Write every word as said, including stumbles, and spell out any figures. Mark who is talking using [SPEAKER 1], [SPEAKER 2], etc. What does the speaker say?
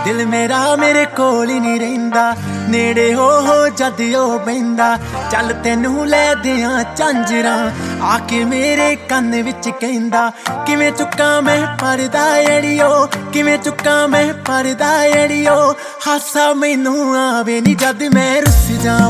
[SPEAKER 1] दिल मेरा मेरे कोल ही नहीं रहिंदा, नेड़े हो हो जद ओ बहिंदा। चल तेनू लै दियां झांजरां, आके मेरे कन्न विच कहंदा। किवें चुक्कां मैं परदा अड़ियो, किवें चुक्कां मैं परदा अड़ियो। हासा मैनू आवे नी जद मैं रुस जावां।